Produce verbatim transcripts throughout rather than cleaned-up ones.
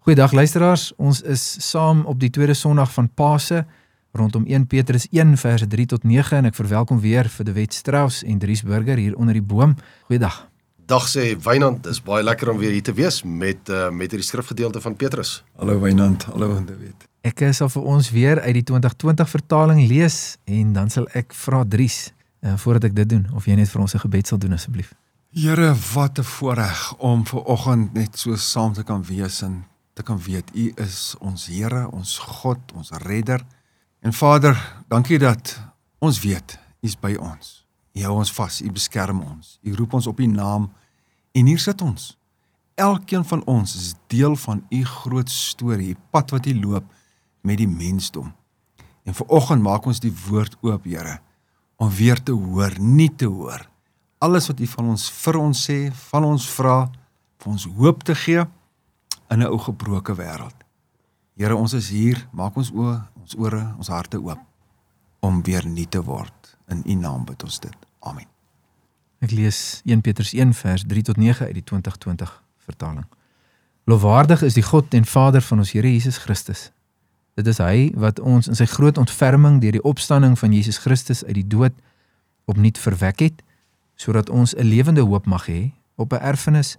Goeiedag luisteraars, ons is saam op die tweede Sondag van Pasen, rondom Eerste Petrus een verse drie tot nege, en ek verwelkom weer vir De Wet Strauss en Dries Burger hier onder die boom. Goeiedag. Dag sê Wynand, is baie lekker om weer hier te wees met, uh, met die skrifgedeelte van Petrus. Hallo Wynand, hallo De Wet. Ek sal vir ons weer uit die twintig twintig vertaling lees, en dan sal ek vra Dries, uh, voordat ek dit doen, of jy net vir ons 'n gebed sal doen asseblief. Here, wat 'n voorreg om vanoggend net so saam te kan wees en te kan weet, U is ons Here, ons God, ons Redder. En Vader, dankie dat ons weet, U is by ons. U hou ons vas, U beskerm ons. U roep ons op U naam en hier sit ons. Elkeen van ons is deel van U groot storie, U pad wat U loop met die mensdom. En vanoggend maak ons die woord oop, Here, om weer te hoor, nie te hoor. Alles wat U van ons vir ons sê, van ons vra, vir ons hoop te gee in 'n ou gebroke wêreld. Here, ons is hier, maak ons oë, ons ore, ons harte oop om weer nuut te word. In U naam bid ons dit. Amen. Ek lees Eerste Petrus een vers drie tot nege uit die twintig twintig vertaling. Lofwaardig is die God en Vader van ons Here Jesus Christus. Dit is Hy wat ons in sy groot ontferming deur die opstanding van Jesus Christus uit die dood opnuut verwek het, sodat ons 'n lewende hoop mag hê op 'n erfenis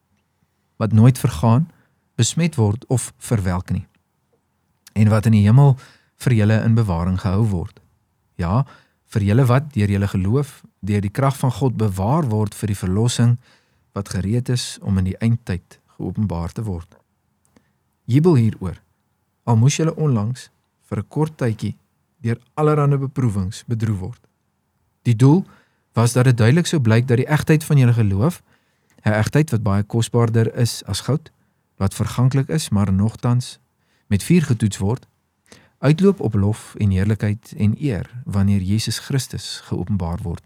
wat nooit vergaan, besmet word of verwelk nie, en wat in die hemel vir julle in bewaring gehou word. Ja, vir julle wat deur julle geloof, deur die krag van God bewaar word vir die verlossing wat gereed is om in die eindtyd geopenbaar te word. Jubel hieroor, al moes julle onlangs vir 'n kort tydjie deur allerlei beproewings bedroef word. Die doel was dat dit duidelik sou blyk dat die egtheid van julle geloof, 'n egtheid wat baie kosbaarder is as goud, wat verganklik is, maar nogtans met vuur getoets word, uitloop op lof en heerlikheid en eer, wanneer Jesus Christus geopenbaar word.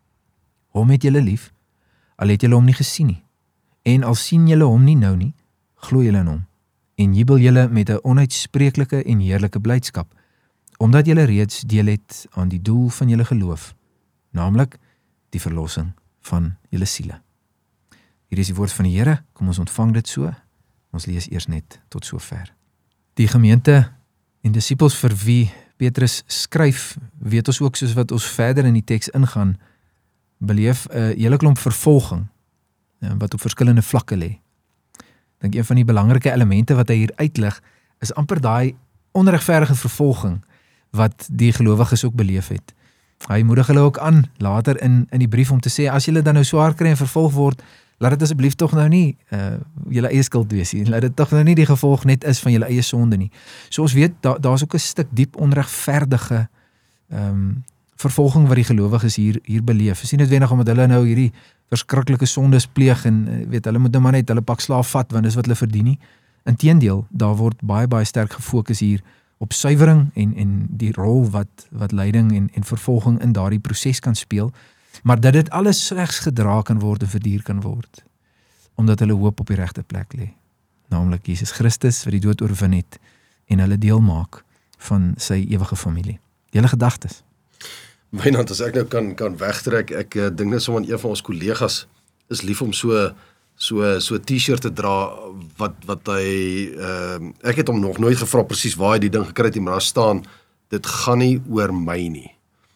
Hom het julle lief, al het julle hom nie gesien nie, en al sien julle hom nie nou nie, glo julle in hom, en jubel julle met 'n onuitspreeklike en heerlike blydskap, omdat julle reeds deel het aan die doel van julle geloof, naamlik die verlossing van julle siele. Hier is die woord van die Here, kom ons ontvang dit so. Ons lees eers net tot sover. Die gemeente en disippels vir wie Petrus skryf, weet ons ook soos wat ons verder in die teks ingaan, beleef 'n hele klomp vervolging wat op verskillende vlakke lê. Ek dink een van die belangrike elemente wat hy hier uitlig, is amper daai onregverdige vervolging wat die gelowiges ook beleef het. Hy moedig hulle ook aan later in in die brief om te sê, as julle dan nou swaar kry en vervolg word, laat dit asseblief tog nou nie uh, julle eie skuld wees nie. Laat dit tog nou nie die gevolg net is van julle eie sonde nie. So ons weet, daar daar's ook 'n stuk diep onregverdige um, vervolging wat die gelowiges hier hier beleef. Is nie noodwendig omdat hulle nou hierdie verskriklike sondes pleeg en uh, weet hulle moet nou maar net hulle pak slaaf vat want dis wat hulle verdien nie. Inteendeel, daar word baie baie sterk gefokus hier op suiwering en en die rol wat wat lyding en en vervolging in daardie proses kan speel, maar dat dit alles slegs gedra kan word en verduur kan word, omdat hulle hoop op die regte plek lê, naamlik Jesus Christus wat die dood oorwin het en hulle deel maak van sy ewige familie. Julle gedagtes? Wynand, as ek nou kan kan wegtrek, ek uh, dink net so aan een van ons kollegas is lief om so so so 'n T-shirt te dra wat wat hy uh, ek het hom nog nooit gevra presies waar hy die ding gekry het, maar daar staan, dit gaan nie oor my nie.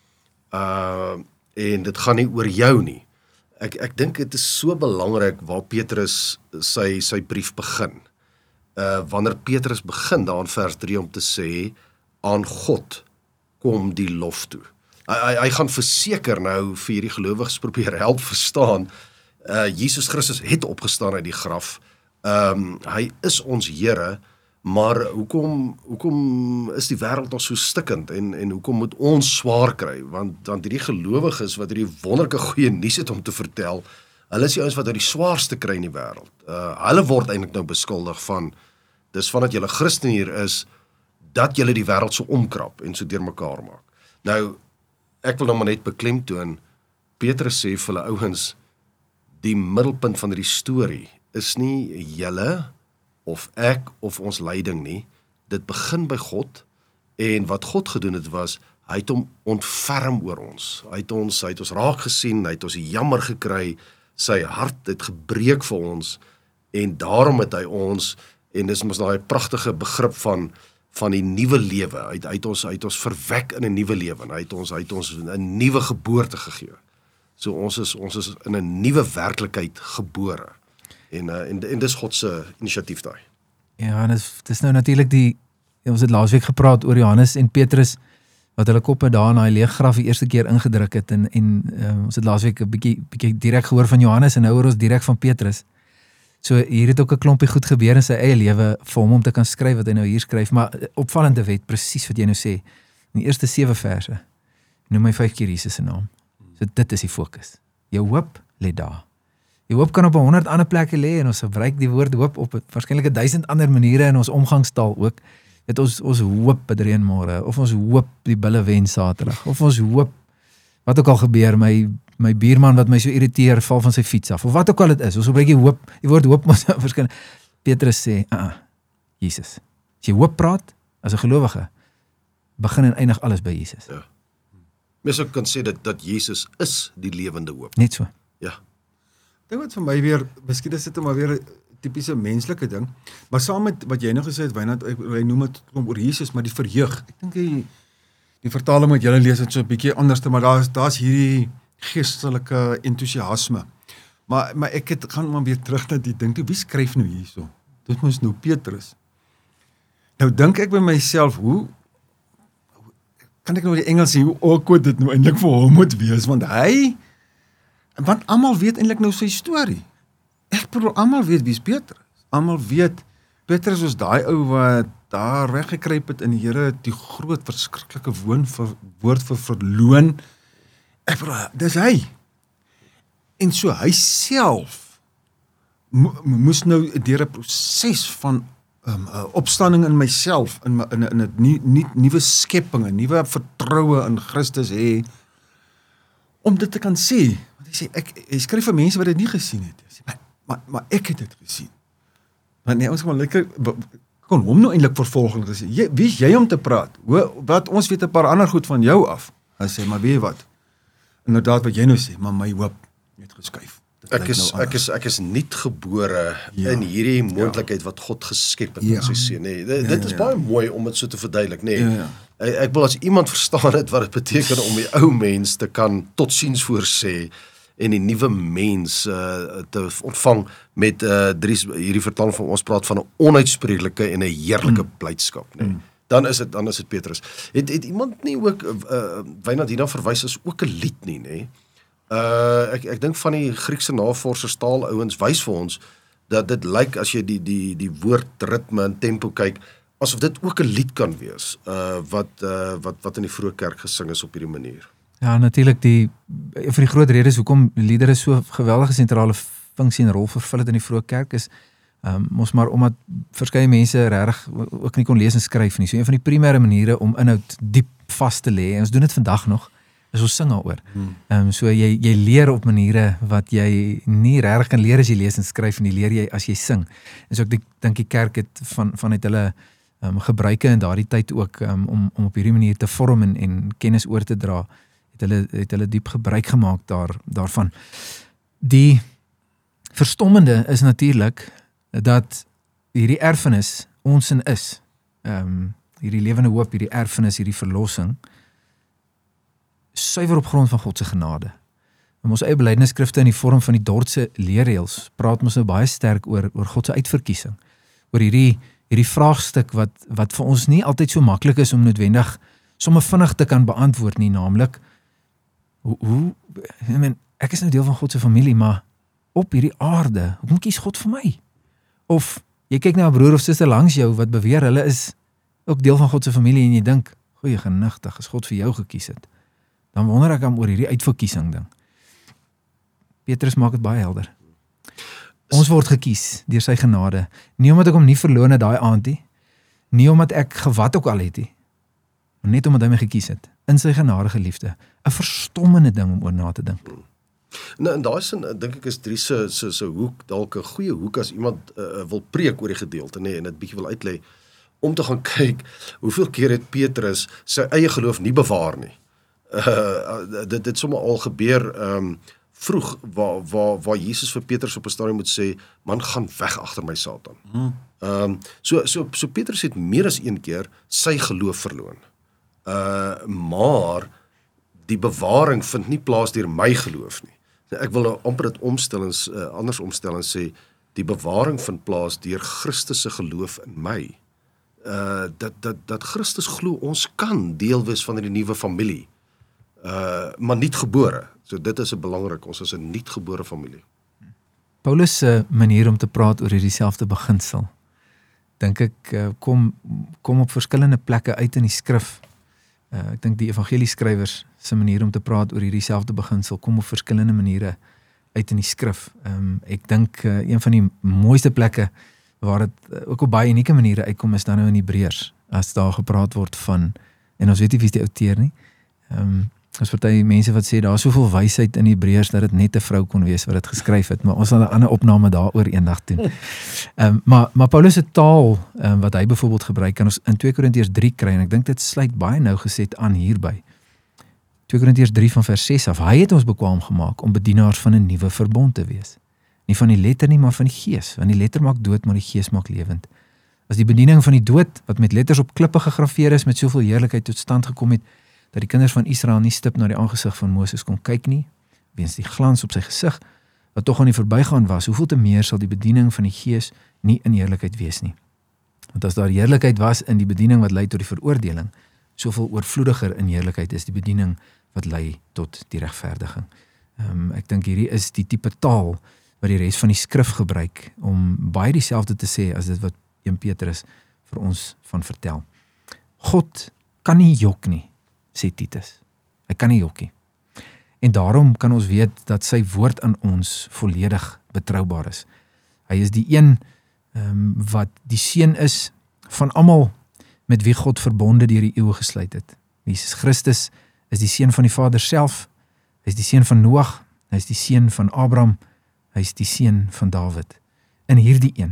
Uh en dit gaan nie oor jou nie. Ek ek dink dit is so belangrik waar Petrus sy sy brief begin. Uh wanneer Petrus begin daar in vers drie om te sê, aan God kom die lof toe. Hy hy, hy gaan verseker nou vir hierdie gelowiges probeer help verstaan. Uh, Jesus Christus het opgestaan uit die graf, um, hy is ons Here, maar hoekom, hoekom is die wêreld nog so stikkend, en, en hoekom moet ons swaar kry, want, want hierdie gelowiges wat hierdie wonderlike goeie nuus het om te vertel, hulle is die ouens wat uit die swaarste kry in die wêreld, uh, hulle word eintlik nou beskuldig van, dis vandat julle Christen hier is, dat julle die wêreld so omkrap, en so deurmekaar maak. Nou, ek wil nou maar net beklemtoon, Petrus sê vir hulle ouens, die middelpunt van die storie is nie julle of ek of ons lyding nie. Dit begin by God, en wat God gedoen het was, hy het hom ontferm oor ons. Hy het ons, hy het ons raak gesien, hy het ons jammer gekry, sy hart het gebreek vir ons, en daarom het hy ons En dis mos daai pragtige begrip van van die nuwe lewe. Hy het ons hy het ons verwek in 'n nuwe lewe. Hy het ons hy het ons 'n nuwe geboorte gegee. So ons is ons is in 'n nuwe werklikheid gebore. En uh, en en dis God se inisiatief daai. Ja, en dis dis nou natuurlik die ons het laasweek gepraat oor Johannes en Petrus wat hulle koppe daar in daai leë graf die eerste keer ingedruk het en en uh, ons het laasweek 'n bietjie bietjie direk gehoor van Johannes en nou hoor ons direk van Petrus. So hier het ook 'n klompie goed gebeur in sy eie lewe vir hom om te kan skryf wat hy nou hier skryf, maar opvallende wet presies wat jy nou sê. In die eerste sewe verse noem hy vyf keer Jesus se naam. So dit is die fokus. Jou hoop lê daar. Jou hoop kan op honderd ander plekke lê en ons gebruik die woord hoop op waarskynlik 'n duisend ander maniere in ons omgangstaal ook. Het ons ons hoop bedrein môre of ons hoop die bulle wen Saterdag of ons hoop wat ook al gebeur my my buurman wat my so irriteer val van sy fiets af of wat ook al dit is. Ons gebruik die hoop, die woord hoop mos verskyn. Petrus sê, "Ah, uh-uh, Jesus. As jy hoop praat as 'n gelowige, begin en eindig alles by Jesus." Ja. Mens ook kan sê dat dat Jesus is die lewende hoop. Net so. Ja. Dink wat vir my weer, miskien is dit maar weer 'n tipiese menslike ding, maar saam met wat jy nou gesê het, Wynand, hy noem dit oor Jesus, maar die verheug. Ek dink die die vertaling wat julle lees het so 'n bietjie anders, maar daar's daar's hierdie geestelike entoesiasme. Maar maar ek het gaan maar weer terug na die ding toe, wie skryf nou hierso? Dit moes nou Petrus. Nou dink ek by myself, hoe kan ek nou die Engels sê, hoe awkward dit nou eintlik vir hom moet wees, want hy, want almal weet eintlik nou sy storie. Ek bedoel, almal weet wie's Petrus. Almal weet, Petrus was daai ou wat daar weggekruip het in die Here, die groot verskriklike woon vir, woord vir verloon. Ek bedoel, dis hy. En so hy self mo, moes nou deur 'n proses van um, uh, opstanding in myself, in 'n in 'n in 'n nie, nie, nuwe skepping, 'n nuwe vertroue in Christus hê, om dit te kan sê. Want hy sê, ek, hy skryf vir mense wat dit nie gesien het. Hy sê, maar, maar, maar ek het dit gesien. Want nee, ons kan maar lekker, kon hom nou eintlik vervolg en gesê, jy, wie is jy om te praat? Hoe, wat, ons weet 'n paar ander goed van jou af. Hy sê, maar weet jy wat? Inderdaad wat jy nou sê, maar my hoop het geskuif. Ek is, nou ek is ek is nuut gebore ja. in hierdie moontlikheid ja. wat God geskep het ja. met sy seun. Nee, dit, ja, dit is ja. baie mooi om dit so te verduidelik, nee. Ja, ja. Ek, ek wil as iemand verstaan het wat dit beteken om die ou mens te kan totsiens voorsê en die nuwe mens uh, te ontvang met uh, drie, hierdie vertaling van ons praat van 'n onuitspreeklike en 'n heerlike mm. blydskap, nee. Mm. Dan is dit dan is dit Petrus. Het het iemand nie ook uh, Wynand hierna verwys as ook 'n lied nie, nê? Uh ek ek dink van die Griekse navorsers taalouens wys vir ons dat dit lyk as jy die die die woordritme en tempo kyk asof dit ook 'n lied kan wees uh wat uh wat wat in die vroeë kerk gesing is op hierdie manier. Ja, natuurlik die een van die groot redes hoekom liedere so geweldige sentrale funksie en rol vervul het in die vroeë kerk is um, ons maar omdat verskeie mense regtig ook nie kon lees en skryf nie. So een van die primêre maniere om inhoud diep vas te lê, en ons doen dit vandag nog, is ons sing daaroor. Hmm. Um, so jy jy leer op maniere wat jy nie regtig kan leer as jy lees en skryf nie, leer jy as jy sing. En so ek dink die kerk het van vanuit hulle um, gebruike in daardie tyd ook um, om om op hierdie manier te vorm en en kennis oor te dra, het hulle het hulle diep gebruik gemaak daar daarvan. Die verstommende is natuurlik dat hierdie erfenis ons in is. Ehm um, hierdie lewende hoop, hierdie erfenis, hierdie verlossing suiwer op grond van God se genade. In ons eie belydenisskrifte in die vorm van die Dordtse leerreëls praat ons nou baie sterk oor oor God se uitverkiesing. Oor hierdie hierdie vraagstuk wat wat vir ons nie altyd so maklik is om noodwendig sommer vinnig te kan beantwoord nie, naamlik hoe hoe I mean, ek is nou deel van God se familie, maar op hierdie aarde, hoekom kies God vir my? Of jy kyk na 'n broer of suster langs jou wat beweer hulle is ook deel van God se familie en jy dink, goeie genigtig, as God vir jou gekies het. Dan wonder ek om oor hierdie uitverkiesing ding. Petrus maak dit baie helder. Ons word gekies deur sy genade, nie omdat ek hom nie verloon het daai aand nie, nie omdat ek gewat ook al het nie, maar net omdat hy my gekies het, in sy genadige liefde. 'n Verstommende ding om oor na te dink. Nou in daai sin dink ek is Dries se se se hoek dalk 'n goeie hoek as iemand uh, wil preek oor die gedeelte, nê, nee, en dit bietjie wil uitlei, om te gaan kyk hoeveel keer het Petrus sy eie geloof nie bewaar nie. Uh, dit het sommer al gebeur um, vroeg waar waar waar Jesus vir Petrus op 'n stadium moet sê, man, gaan weg agter my Satan. Ehm um, so so so Petrus het meer as een keer sy geloof verloon. Uh maar die bewaring vind nie plaas deur my geloof nie. Ek wil amper dit omstellings uh, anders omstel en sê die bewaring vind plaas deur Christus se geloof in my. Uh dat dat dat Christus glo ons kan deel wees van die nuwe familie. Uh maar nie gebore. So dit is 'n belangrik, ons is 'n nuutgebore familie. Paulus se manier om te praat oor hierdie selfde beginsel, dink ek uh, kom kom op verskillende plekke uit in die skrif. Uh, ek dink die evangelieskrywers se manier om te praat oor hierdie selfde beginsel kom op verskillende maniere uit in die skrif. Um, ek dink uh, een van die mooiste plekke waar dit uh, ook op baie unieke maniere uitkom is dan nou in Hebreërs, as daar gepraat word van, en ons weet nie wie is die outeur nie, um, as party mense wat sê, daar is soveel wysheid in Hebreërs dat dit net 'n vrou kon wees wat dit geskryf het, maar ons sal 'n ander opname daaroor eendag doen. Um, maar, maar Paulus se taal, um, wat hy byvoorbeeld gebruik, kan ons in twee Korintiërs drie kry, en ek dink dit sluit baie nou geset aan hierby. twee Korintiërs drie van vers ses af, hy het ons bekwaam gemaak om bedienaars van 'n nuwe verbond te wees. Nie van die letter nie, maar van die gees, want die letter maak dood, maar die gees maak lewend. As die bediening van die dood, wat met letters op klippe gegraveer is, met soveel heerlikheid tot stand gekom het, dat die kinders van Israel nie stip na die aangesig van Moses kon kyk nie, weens die glans op sy gesig, wat tog aan die verbygaan was, hoeveel te meer sal die bediening van die gees nie in heerlikheid wees nie. Want as daar heerlikheid was in die bediening wat lei tot die veroordeling, soveel oorvloediger in heerlikheid is die bediening wat lei tot die regverdiging. Um, ek dink hierdie is die tipe taal wat die res van die skrif gebruik, om baie dieselfde te sê as dit wat een Petrus vir ons van vertel. God kan nie jok nie, sê Titus. Hy kan nie jok nie. En daarom kan ons weet dat sy woord aan ons volledig betroubaar is. Hy is die een um, wat die seun is van almal met wie God verbonde deur die eeue gesluit het. Jesus Christus is die seun van die Vader self, hy is die seun van Noag, hy is die seun van Abraham, hy is die seun van Dawid. In hierdie een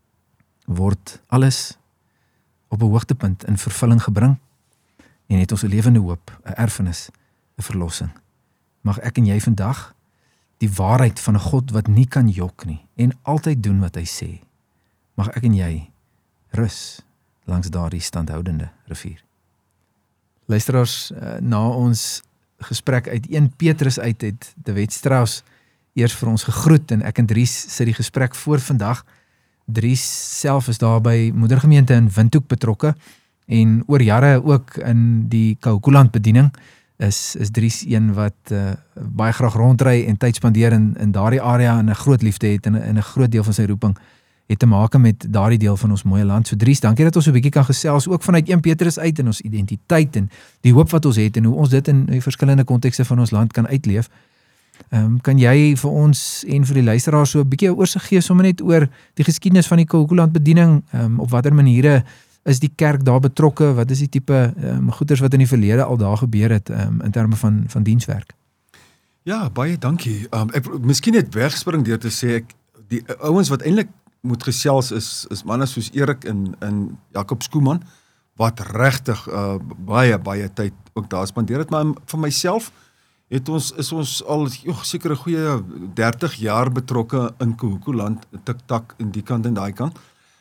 word alles op 'n hoogtepunt in vervulling gebring, en het ons 'n lewende hoop, 'n erfenis, 'n verlossing. Mag ek en jy vandag die waarheid van 'n God wat nie kan jok nie, en altyd doen wat hy sê, mag ek en jy rus langs daardie standhoudende rivier. Luisteraars, na ons gesprek uit een Petrus uit het De Wet Strauss eers vir ons gegroet, en ek en Dries sit die gesprek voor vandag. Dries self is daar by moedergemeente in Windhoek betrokke, en oor jare ook in die Kaokuland bediening is, is Dries een wat uh, baie graag rondry en tyd spandeer in, in daardie area, en 'n groot liefde het, en 'n groot deel van sy roeping het te maak met daardie deel van ons mooie land. So Dries, dankie dat ons so 'n bietjie kan gesels, ook vanuit een Petrus uit, in ons identiteit en die hoop wat ons het, en hoe ons dit in die verskillende kontekste van ons land kan uitleef. Um, kan jy vir ons en vir die luisteraars so 'n bietjie 'n oorsig gee, sommer net oor die geskiedenis van die Kaokuland bediening, um, op watter maniere is die kerk daar betrokke, wat is die tipe um, goeders wat in die verlede al daar gebeur het, um, in terme van, van dienswerk? Ja, baie dankie. Um, ek miskien net wegspring deur te sê, ek, die ouens wat eintlik moet gesels is, is manne soos Erik en, en Jakob Skooman, wat regtig uh, baie, baie tyd ook daar spandeer het, maar vir myself het ons, is ons al joh, seker 'n goeie dertig jaar betrokke in Kaokuland, tik-tak in die kant en daai kant,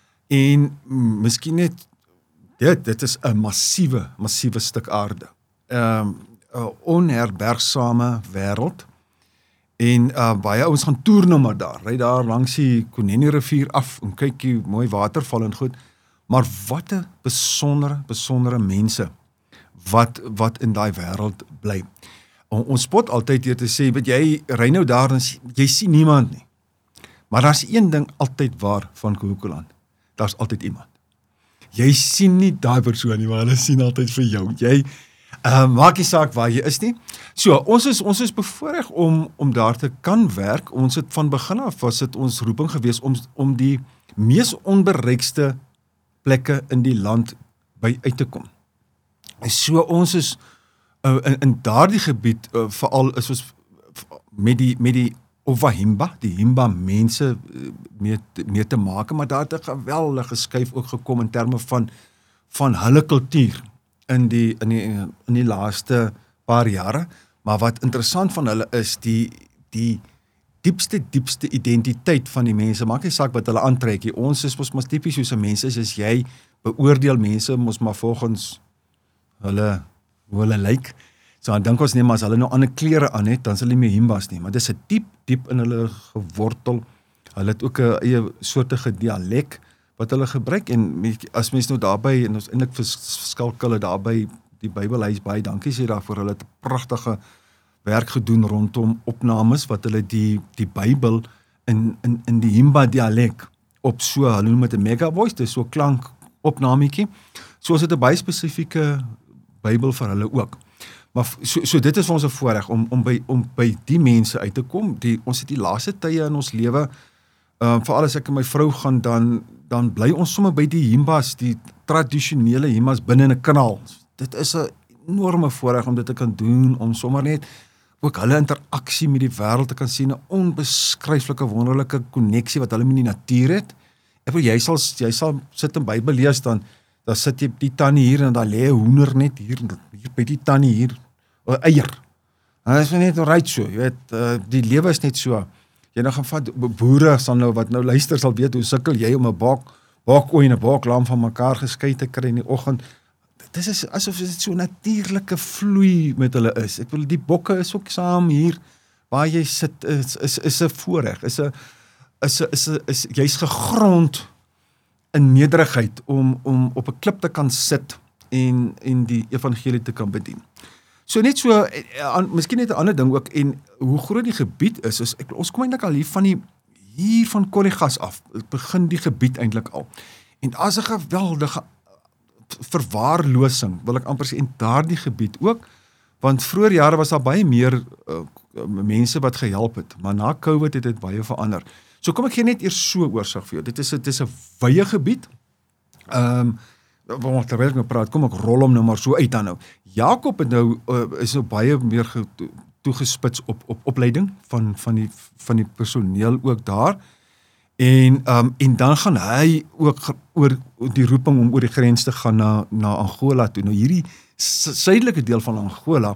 en mm, miskien net dit, dit is 'n massiewe, massiewe stuk aarde, um, 'n onherbergsame wêreld, en uh, baie ouens gaan toer nou maar daar, ry daar langs die Kunene rivier af, en kyk die mooi waterval en goed, maar wat 'n besondere, besondere mense, wat, wat in daai wêreld bly. On, ons spot altyd hier te sê, weet jy, ry nou daar, en jy sien niemand nie, maar daar's een ding altyd waar van Kaokuland, daar's altyd iemand. Jy sien nie daai persoon nie, maar hulle sien altyd vir jou. Jy uh, maak nie saak waar jy is nie. So, ons is ons is bevoorreg om om daar te kan werk. Ons het van begin af was dit ons roeping gewees om om die mees onbereikste plekke in die land by uit te kom. En so ons is uh, in, in daardie gebied uh, veral is ons met die met die Ovahimba, die Himba mense mee, mee te maak, maar daar het 'n geweldige skuif ook gekom in terme van van hulle kultuur in die in die in die laaste paar jare. Maar wat interessant van hulle is die die diepste, diepste identiteit van die mense, maak nie saak wat hulle aantrek nie. Ons is mos maar tipies soos 'n mens is, as jy beoordeel mense mos maar volgens hulle, hoe hulle lyk. So dan dink ons nie, maar as hulle nou ander klere aan het, dan is hulle nie meer himbas nie, maar dis 'n diep, diep in hulle gewortel. Hulle het ook 'n eie soortige dialek wat hulle gebruik, en as mens nou daarby, en ons eintlik verskalk hulle daarby, die Bybel, hy is baie dankie sê daarvoor, hulle het 'n pragtige werk gedoen rondom opnames, wat hulle die, die Bybel in, in, in die Himba dialek op so, hulle noem het 'n mega voice, dis so klank opnametjie, so is dit 'n baie spesifieke Bybel vir hulle ook. Maar so, so dit is vir ons 'n voorreg om, om, by, om by die mense uit te kom. Die, ons het die laaste tye in ons lewe, uh, veral as ek en my vrou gaan, dan, dan bly ons sommer by die himbas, die tradisionele himbas binne in 'n kanaal. Dit is 'n enorme voorreg om dit te kan doen, om sommer net ook hulle interaksie met die wêreld te kan sien, 'n onbeskryflike wonderlike koneksie wat hulle met die natuur het. Ek wil, jy sal, jy sal sit in Bybel lees, dan, dan sit jy die tannie hier, en dan lê 'n hoender net hier, hier by die tannie hier, 'n eier. En dit is net right so, jy weet, uh, die lewe is net so. Jy nou gaan vat, boere sal nou, wat nou luister, sal weet, hoe sukkel jy om 'n bok, bokooi en 'n boklam van mekaar geskei te kry in die oggend. Dit is asof dit so natuurlike vloei met hulle is. Ek wil, die bokke is ook saam hier, waar jy sit, is, is, is 'n voorreg, is 'n, is 'n, is 'n, is, jy's gegrond in nederigheid, om, om op 'n klip te kan sit, en, en die evangelie te kan bedien. So net so, an, miskien net 'n ander ding ook, en hoe groot die gebied is, is ek, ons kom eintlik al hier van die, hier van Kollegas af, begin die gebied eintlik al. En as 'n geweldige verwaarlosing, wil ek amper sê, in daardie gebied ook, want vroeër jare was daar baie meer uh, mense wat gehelp het, maar na COVID het dit baie verander. So kom ek gee net eers so oorsig vir jou, dit is, dit is 'n wye gebied, um, terwyl ek nou praat, kom ek rol hom nou maar so uit dan nou. Jakob het nou, uh, is nou baie meer ge, toegespits op, op opleiding van, van, die, van die personeel ook daar, en, um, en dan gaan hy ook oor die roeping om oor die grens te gaan na, na Angola toe. Nou hierdie suidelike deel van Angola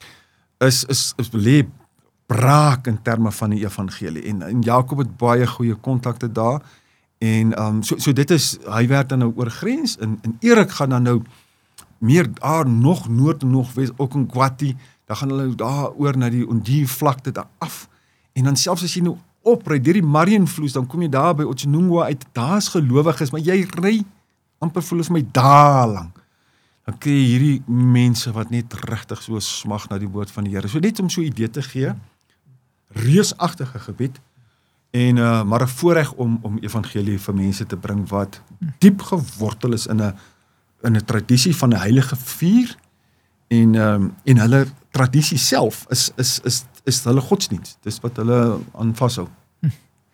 is, is, is belê braak in terme van die evangelie, en, en Jakob het baie goeie kontakte daar, en um, so, so dit is, hy werk dan nou oor grens, en, en Erik gaan dan nou meer daar nog noord en nog west, ook in Guati, dan gaan hulle daar oor na die Ondie vlakte daar af, en dan selfs as jy nou opry, deur die Marienvloes, dan kom jy daar by Otsinungwa uit, daar is gelowiges, maar jy ry, amper voel as my daar lang, dan kry jy hierdie mense wat net regtig so smag na die woord van die Here. So net om so 'n idee te gee, reusagtige gebied, en uh, maar 'n voorreg om, om evangelie vir mense te bring, wat diep gewortel is in 'n in 'n tradisie van 'n heilige vuur, en, um, en hulle tradisie self is, is, is, is hulle godsdienst, dis wat hulle aan vashou. Hm.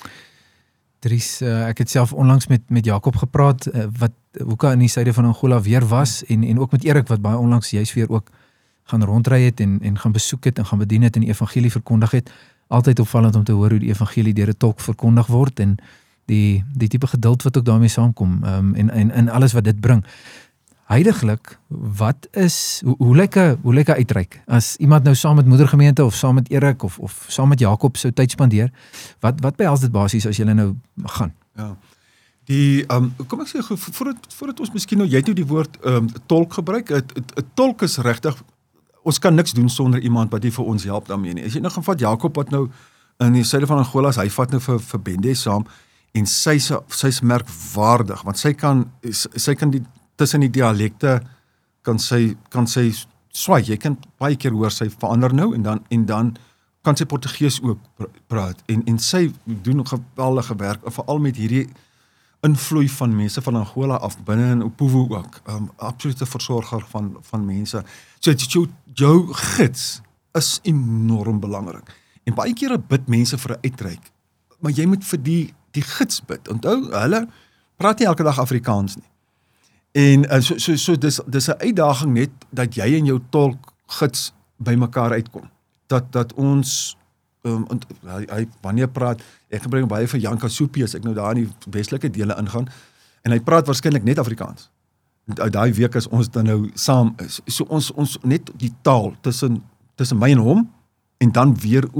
Dries, uh, ek het self onlangs met, met Jakob gepraat, uh, wat Hoeka in die suide van Angola weer was, en, en ook met Erik, wat baie onlangs juist weer ook gaan rondry het, en, en gaan besoek het, en gaan bedien het, en die evangelie verkondig het. Altyd opvallend om te hoor hoe die evangelie deur 'n tolk verkondig word, en die, die tipe geduld wat ook daarmee saamkom, um, en, en, en alles wat dit bring. Heiliglik, wat is, hoe, hoe lyk 'n hoe lyk 'n uitreik? As iemand nou saam met moedergemeente, of saam met Erik, of, of saam met Jakob sou tyd spandeer, wat, wat behels dit basies as julle nou gaan? Ja, die, um, kom ek sê, voordat, voordat ons miskien nou, jy het nou die woord um, tolk gebruik, 'n tolk is regtig, ons kan niks doen sonder iemand wat die vir ons help daarmee nie. As jy nou gaan vat, Jakob wat nou in die suide van Angola, hy vat nou vir, vir Bende saam, en sy is merkwaardig, want sy kan, sy kan die, tussen die dialekte, kan sy, kan sy swaai, jy kan baie keer hoor, sy verander nou, en dan, en dan kan sy Portugees ook praat, en, en sy doen geweldige werk, veral met hierdie invloei van mense van Angola af, binne in Opuwo ook, um, absolute versorger van, van mense. So jou, jou gids is enorm belangrik. En baie kere bid mense vir 'n uitreik, maar jy moet vir die, die gids bid. Onthou, hulle praat nie elke dag Afrikaans nie. En uh, so, so, so dis, dis 'n uitdaging net, dat jy en jou tolk gids by mekaar uitkom. Dat, dat ons, um, en, hy, hy, wanneer praat, ek gebruik baie vir Jan Kasupi, as ek nou daar in die westelike dele ingaan, en hy praat waarskynlik net Afrikaans. Uit daai week as ons dan nou saam is, so ons, ons net die taal tussen, tussen my en hom, en dan weer oor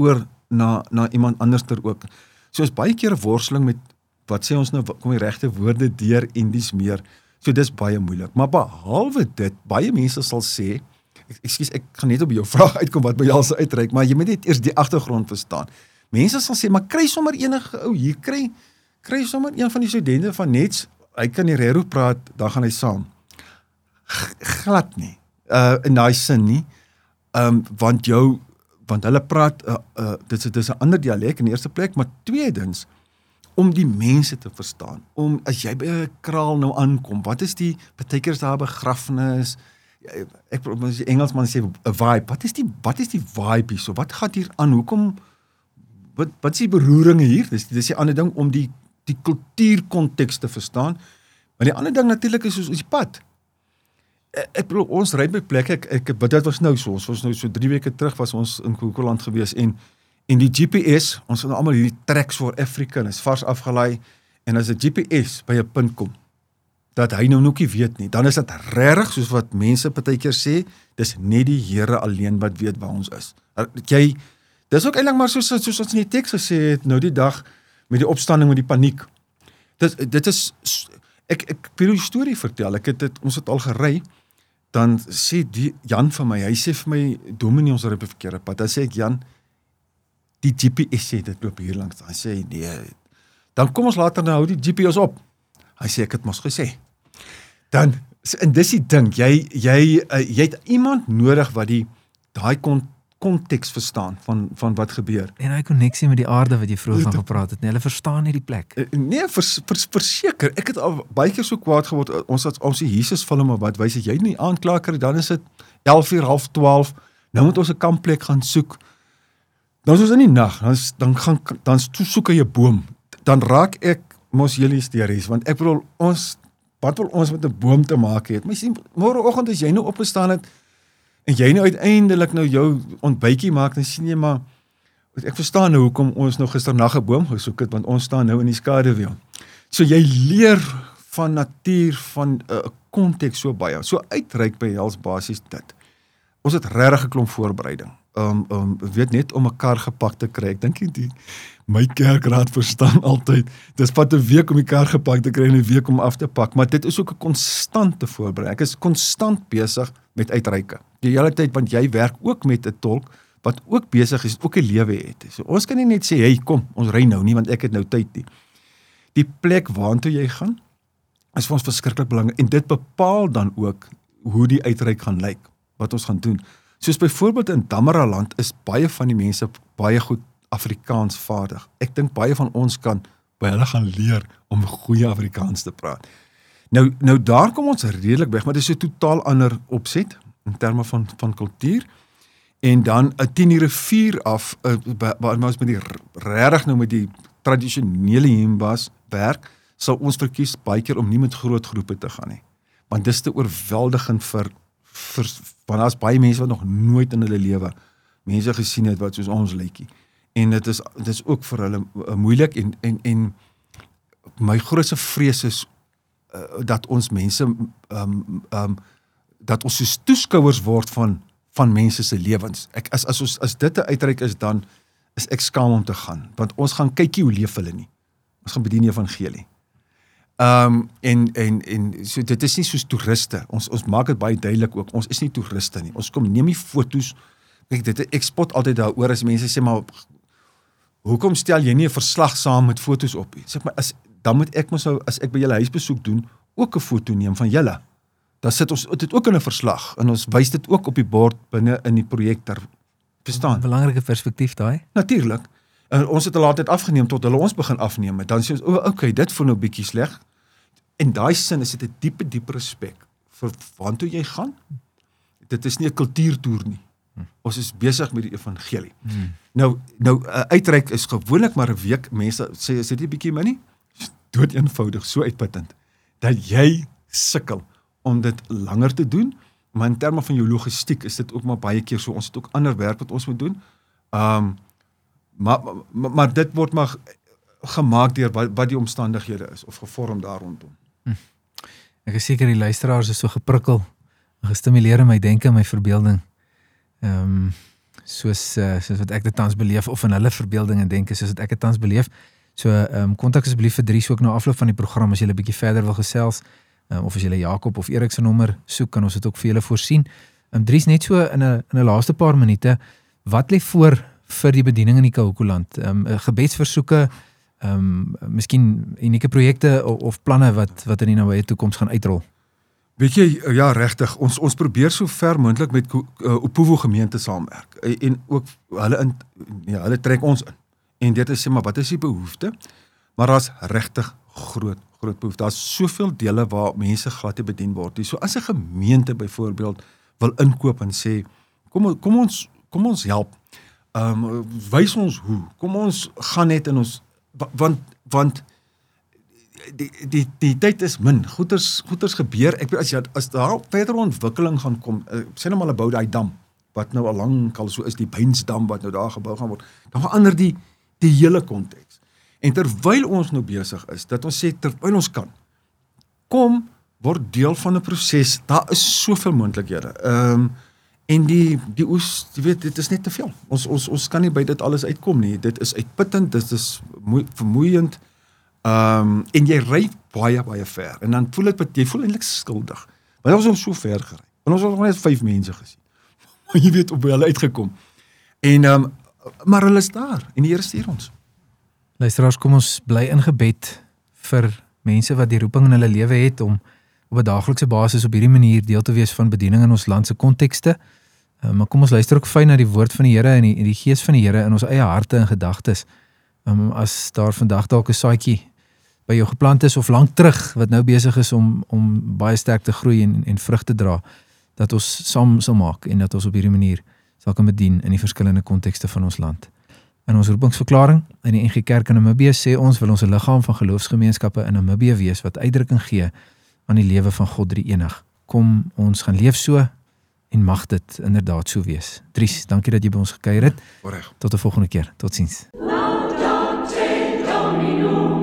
na, na iemand anders ter ook. So is baie keer 'n worsteling met, wat sê ons nou, kom die regte woorde deur en dis meer. So dis baie moeilik. Maar behalwe dit, baie mense sal sê, ekskuus, ek gaan net op jou vraag uitkom wat by jou se uitreik, maar jy moet net eers die agtergrond verstaan. Mense sal sê, maar kry sommer enige ou, hier kry, kry sommer een van die studente van Nets, hy kan die Rero praat, dan gaan hy saam. Glad nie, uh, in daai sin nie, um, want jou, want hulle praat, uh, uh, dit is, dit is 'n ander dialek in die eerste plek, maar tweedens, om die mense te verstaan, om, as jy by 'n kraal nou aankom, wat is die, partykeer is daar begrafnis, ek probeer die Engelsman sê 'n vibe. Wat is die wat is die vibe hier so? Wat gaan hier aan? Hoekom wat wat is die beroeringe hier? Dis dis die ander ding om die die kultuurkonteks te verstaan. Maar die ander ding natuurlik is soos die pad. Ek, ek bedoel ons ry by plekke ek ek dit was nou so. Ons was nou so drie weke terug was ons in Kokoland gewees en en die G P S, ons het nou almal hierdie Tracks for Africa, is vars afgelaai en as 'n G P S by 'n punt kom dat hy nou nookie weet nie, dan is dit regtig soos wat mense partykeer sê, dis net die Here alleen wat weet waar ons is. Jy, dis ook eintlik maar soos, soos ons in die teks gesê het, nou die dag, met die opstanding, met die paniek. Dit, dit is, ek, ek wil die storie vertel, ek het dit, ons het al gery, dan sê die Jan vir my, hy sê vir my, dominee ons ry op die verkeerde pad, dan sê ek, Jan, die G P S sê, dit loop hier langs, hy sê, nee, dan kom ons later, nou hou die G P S op, hy sê, ek het mos gesê, dan, en dis die ding, jy, jy, uh, jy het iemand nodig wat die, daai konteks verstaan van, van wat gebeur. En hy konneksie met die aarde wat jy vroeër van gepraat het, nee, hulle verstaan nie die plek. Nee, vers, vers, verseker, ek het al baie keer so kwaad geword, ons het ons die Jesus film wat wys, as jy nie aanklaker, dan is dit elf uur, half twaalf, nou moet ons 'n kampplek gaan soek, dan is ons in die nag, dan, dan, gaan, dan soek jy 'n boom, dan raak ek mos julle hysteries, want ek bedoel, ons wat wil ons met 'n boom te maak het? Maar jy sien, môreoggend as jy nou opgestaan het, en jy nou uiteindelik nou jou ontbytjie maak, dan sien jy maar, ek verstaan nou hoekom ons nou gisternag 'n boom gesoek het, want ons staan nou in die skaduwee. So jy leer van natuur, van 'n uh, konteks so baie, so uitreik behels basies dit. Ons het regtig 'n klomp voorbereiding. Um, um, weet net om 'n kar gepak te kry, ek dink die my kerkraad verstaan altyd, dis vat 'n week om die kar gepak te kry en 'n week om af te pak, maar dit is ook 'n konstante voorbereiding, ek is konstant besig met uitreike, die hele tyd, want jy werk ook met 'n tolk, wat ook besig is, ook 'n lewe het, so ons kan nie net sê, hey kom, ons ry nou nie, want ek het nou tyd nie, die plek waartoe jy gaan, is vir ons verskriklik belangrik, en dit bepaal dan ook, hoe die uitreik gaan lyk, wat ons gaan doen, soos byvoorbeeld in Damaraland, is baie van die mense, baie goed Afrikaans vaardig. Ek dink baie van ons kan by hulle gaan leer om goeie Afrikaans te praat. Nou, nou daar kom ons redelik weg, maar dit is 'n totaal ander opset, in terme van, van kultuur, en dan uh, teen die rivier af, uh, waar ons met die regtig nou met die tradisionele hembas werk, sal ons verkies baie keer om nie met groot groepe te gaan nie, want dis te oorweldigend vir, vir want daar is baie mense wat nog nooit in hulle lewe mense gesien het wat soos ons lykie. En dit is, dit is ook vir hulle uh, moeilik, en, en, en my grootste vrees is, uh, dat ons mense, um, um, dat ons soos toeskouers word van, van mense se lewens. Ek, as, as, ons, as dit 'n uitreik is, dan is ek skaam om te gaan, want ons gaan kykie hoe leef hulle nie. Ons gaan bedien die evangelie. Um, en, en, en so dit is nie soos toeriste, ons, ons maak dit baie duidelik ook, ons is nie toeriste nie, ons kom neem nie foto's, kijk, dit, ek spot altyd daaroor as mense sê, maar hoekom stel jy nie 'n verslag saam met foto's op? Sê maar, as, dan moet ek mos nou, as ek by julle huisbesoek doen, ook 'n foto neem van julle. Dan sit ons dit ook in 'n verslag, en ons wys dit ook op die bord binne in die projektor. Verstaan? Belangrike perspektief daai. Natuurlik. En ons het hulle altyd afgeneem tot hulle ons begin afneem. Dan sê ons, o, oh, okay, dit voel nou bietjie sleg. In daai sin is dit 'n diepe, diepe respek vir waartoe jy gaan. Dit is nie 'n kultuurtoer nie. Hmm. Ons is besig met die evangelie. Hmm. Nou, nou uh, uitreik is gewoonlik maar 'n week. Mense sê, is dit nie bietjie min nie? Dood eenvoudig, so uitputtend, dat jy sukkel om dit langer te doen, maar in terme van jou logistiek is dit ook maar baie keer so, ons het ook ander werk wat ons moet doen, um, maar, maar, maar dit word maar gemaak deur wat, wat die omstandighede is, of gevorm daar rondom. Hm. Ek is seker die luisteraars is so geprikkel, gestimuleer in my denke en my verbeelding. Um, soos uh, soos wat ek dit tans beleef of in hulle verbeeldinge dink soos wat ek dit tans beleef. So ehm um, kontak asseblief vir Dries ook na afloop van die program as jy 'n bietjie verder wil gesels um, of as jy Jakob of Erik se nommer soek, kan ons dit ook vir julle voorsien. Ehm um, Dries, net so in 'n in 'n laaste paar minute, wat lê voor vir die bediening in die Kahukuland? Ehm um, gebedsversoeke, ehm um, miskien unieke projekte of, of planne wat wat in die nabye toekoms gaan uitrol. Weet jy, ja regtig, ons ons probeer so ver moontlik met uh, Upuvo gemeente saamwerk en ook hulle in ja, hulle trek ons in. En dit is sê maar wat is die behoefte? Maar daar's regtig groot groot behoefte. Daar's soveel dele waar mense glad nie bedien word nie. So as 'n gemeente byvoorbeeld wil inkoop en sê kom kom ons kom ons help. Ehm um, wys ons hoe. Kom ons gaan net in ons want want die die die tyd is min. Goeters goeters gebeur. Ek weet as jy as daar verder ontwikkeling gaan kom, uh, sê nou maar bou daai dam wat nou al lank al so is, die Beinsdam wat nou daar gebou gaan word. Dan verander die die hele konteks. En terwyl ons nou besig is, dat ons sê terwyl ons kan, kom word deel van 'n proses. Daar is soveel moontlikhede. Ehm um, en die die oes, jy weet, dit is net te veel. Ons ons ons kan nie by dit alles uitkom nie. Dit is uitputtend, dit is moe, vermoeiend. Ehm um, en jy ry baie baie ver en dan voel dit jy voel eintlik skuldig. Want ons het so ver gery. En ons het nog net vyf mense gesien. Maar jy weet op hulle uitgekom. En ehm um, maar hulle is daar en die Here stuur ons. Luisteraars, kom ons bly in gebed vir mense wat die roeping in hulle lewe het om op 'n daaglikse basis op hierdie manier deel te wees van bediening in ons land se kontekste. Uh, maar kom ons luister ook fyn na die woord van die Here en die, en die gees van die Here in ons eie harte en gedagtes. Um, as daar vandag dalk 'n saadjie by jou geplant is of lank terug wat nou besig is om om baie sterk te groei en en vrug te dra, dat ons saam sal maak en dat ons op hierdie manier sal kan bedien in die verskillende kontekste van ons land. In ons roepingsverklaring in die N G Kerk in Namibië sê ons wil ons 'n liggaam van geloofsgemeenskappe in Namibië wees wat uitdrukking gee aan die lewe van God drie enig. Kom ons gaan leef so en mag dit inderdaad so wees. Dries, dankie dat jy by ons gekuier het. Reg. Tot 'n volgende keer. Totsiens. Laudato Domino.